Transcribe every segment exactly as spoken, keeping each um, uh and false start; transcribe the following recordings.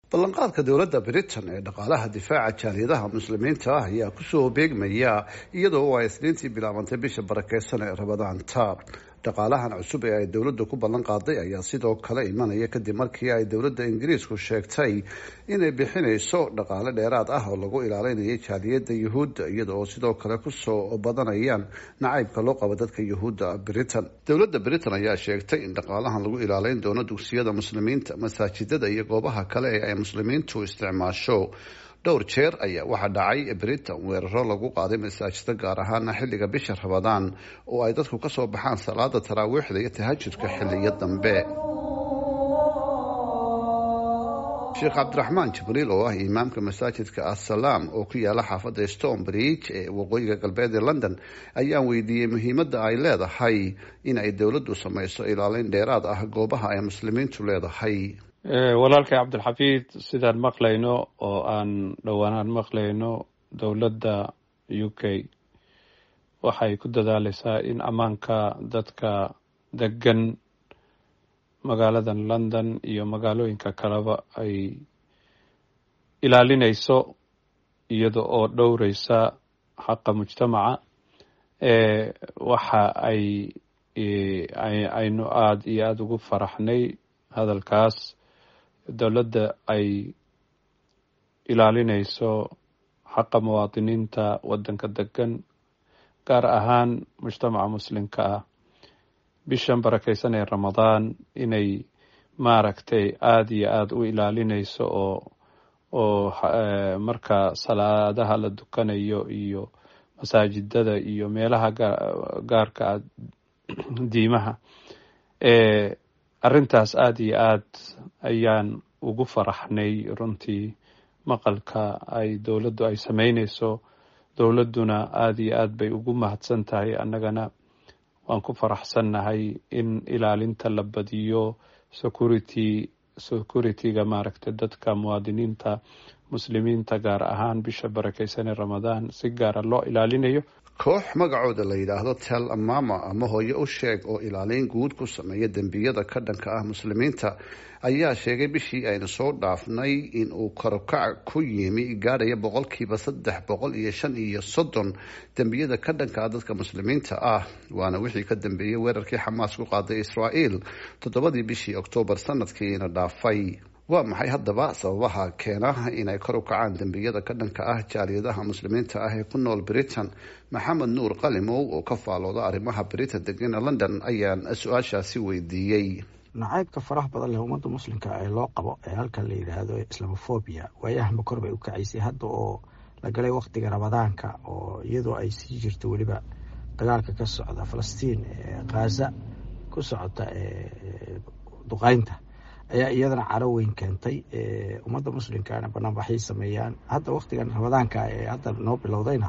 ballanqaadka dowladda Britain ee dhaqaalaha difaaca jaaliyadaha muslimiinta ah ayaa kusoo beegmaya iyadoo ay isniintii bilaabantay bisha barakeysan ee Ramadaanta. dhaqaalahan cusub ee ay dowladdu ku ballan qaaday ayaa sidoo kale imanaya kadib markii ay dowladda Ingiriisku sheegtay inay bixinayso dhaqaale dheeraad ah oo lagu ilaalinayo jaaliyadda Yuhuudda iyadoo sidoo kale kusoo badanayaan nacaybka loo qabo dadka Yuhuudda Britain. dowladda Britain ayaa sheegtay in dhaqaalahan lagu ilaalin doono dugsiyada muslimiinta, masaajidada iyo goobaha kale ee ay muslimiintu isticmaasho. dhowr jeer ayaa waxaa dhacay Britain weeraro lagu qaaday masaajida gaar ahaan xilliga bisha Ramadaan oo ay dadku ka soo baxaan salaada taraawiixda iyo tahajjudka xilliyo dambe. Sheekh Cabdiraxmaan Jibriil oo ah imaamka masaajidka As-Salaam oo ku yaala xaafadda Stonebridge ee waqooyiga galbeed ee London ayaa weydiiyay muhiimadda ay leedahay in ay dowladdu samayso ilaalin dheeraad ah goobaha ay muslimiintu leedahay. walaalkay cabdilxafiid, sidaan maqlayno oo aan dhowaanaan maqlayno, dowladda U K waxay ku dadaalaysaa in ammaanka dadka degan magaaladan London iyo magaalooyinka kaleba ay ilaalinayso iyada oo dhowreysa xaqa mujtamaca. ee waxa ay aynu aada iyo aada ugu faraxnay hadalkaas dowladda ay ilaalinayso xaqa muwaadiniinta waddanka degan, gaar ahaan mujtamaca muslimka ah. bishan barakeysan ee Ramadaan inay maaragtay aada iyo aada u ilaalinayso oo oo marka salaadaha la dukanayo iyo masaajidada iyo meelaha gaarka ah diimaha. ee arrintaas aada iyo aad ayaan ugu faraxnay runtii maqalka ay dowladdu ay sameynayso. dowladduna aada iyo aad bay ugu mahadsan tahay, annagana waan ku faraxsannahay in ilaalinta la badiyo, security securityga maaragtay dadka muwaadiniinta muslimiinta gaar ahaan bisha barakeysan ee Ramadaan si gaara loo ilaalinayo. koox magacooda la yidhaahdo Tel Amama ama hooyo u sheeg oo ilaalin guud ku sameeya dembiyada ka dhanka ah muslimiinta ayaa sheegay bishii aynu soo dhaafnay in uu karokac ku yimi gaadhaya boqolkiiba saddex boqol iyo shan iyo soddon dembiyada ka dhanka ah dadka muslimiinta ah, waana wixii ka dambeeyey weerarkii Xamaas ku qaaday Israa'iil toddobadii bishii Oktoobar sanadkiina dhaafay. waa maxay haddaba sababaha keena inay kor u kacaan dembiyada ka dhanka ah jaaliyadaha muslimiinta ah ee ku nool Britain? Maxamed Nuur Qalimow oo ka faalooda arrimaha Britain degan London ayaan su-aashaasi weydiiyey. nacaybka faraha badan leh ummadda muslimka ee loo qabo ee halkan la yidhaahdo islamophobia waayahama kor bay u kacaysay hadda oo la galay waqtiga Ramadaanka, oo iyadoo ay sii jirto weliba dagaalka ka socda Falastiin ee Gaza ku socota ee duqaynta ayaa iyadana caro weyn keentay. ummadda muslimkaana banaanbaxay sameeyaan hadda waqtigan Ramadaanka ee hadda noo bilowdayna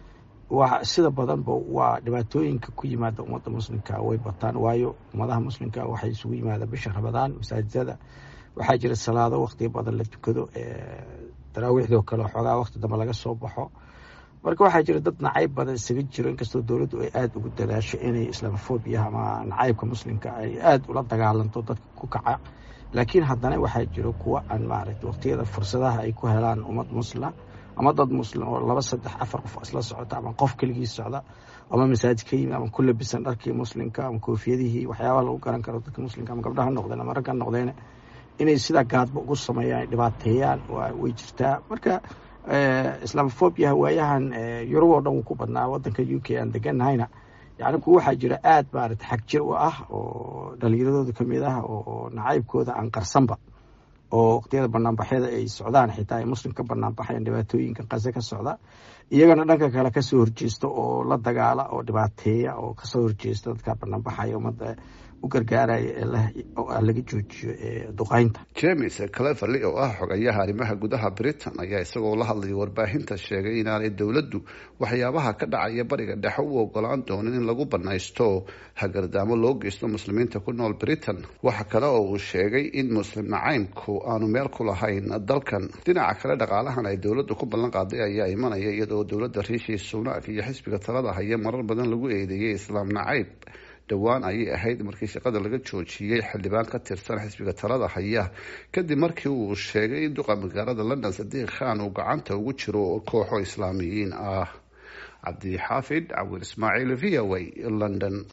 waa sida badanba waa dhibaatooyinka ku yimaada ummadda muslimka way bataan, waayo ummadaha muslimka waxay isugu yimaadaan bisha Ramadaan masaajidada. waxaa jira salaado waqtiyo badan la tukado, taraawiixdoo kale xoogaa waqti dambe laga soo baxo. marka waxaa jira dad nacayb badan isaga jiro, inkastoo dowladdu ay aada ugu dadaasho inay islamophobia ama nacaybka muslimka ay aada ula dagaalanto dadka ku kaca, laakiin haddana waxaa jiro kuwa aan maaragtay waqtiyada fursadaha ay ku helaan ummad musla ama dad muslim oo laba saddex afar qof isla socota ama qof keligii socda ama masaajid ka yimi ama ku labisan dharkii muslimka ama koofiyadihii waxyaabaha lagu garan karo dadka muslimka ama gabdhaha noqdeen ama ragga noqdeen inay sidaa gaadba ugu sameeyaan, dhibaateeyaan way jirtaa. marka islamophobia waayahan Yurub oo dhan wuu ku badnaa, waddanka U K aan deganahayna yani kuwa waxaa jira aada maaragtay xag jir u ah oo dhalinyaradooda ka mid ah oo nacaybkooda aan qarsanba, oo waqtiyada banaanbaxyada ay socdaan xitaa ay muslim ka banaanbaxayaan dhibaatooyinka Gaza ka socda, iyagana dhanka kale kasoo horjeesta oo la dagaala oo dhibaateeya oo kasoo horjeesta dadka banaanbaxaya ummadda u gargaaraya ee laga joojiyo duqaynta. James Cleverly oo ah xogayaha arrimaha gudaha Britain ayaa isagoo la hadlay warbaahinta sheegay inaanay dowladdu waxyaabaha ka dhacaya bariga dhexe u ogolaan doonin in lagu banaysto hagardaamo loo geysto muslimiinta ku nool Britain. waxa kale oo uu sheegay in muslim nacaybku aanu meel ku lahayn dalkan. dhinaca kale, dhaqaalahan ay dowladdu ku ballan qaaday ayaa imanaya iyadoo dowladda Rishi Sunak iyo xisbiga talada haya marar badan lagu eedeeyay islaam nacayb. dhowaan ayay ahayd markii shaqada laga joojiyey xildhibaan ka tirsan xisbiga talada haya kadib markii uu sheegay in duqa magaalada london sadiiq khan uu gacanta ugu jiro kooxo islaamiyiin ah. cabdi xaafid cawil ismaaciil v o a london.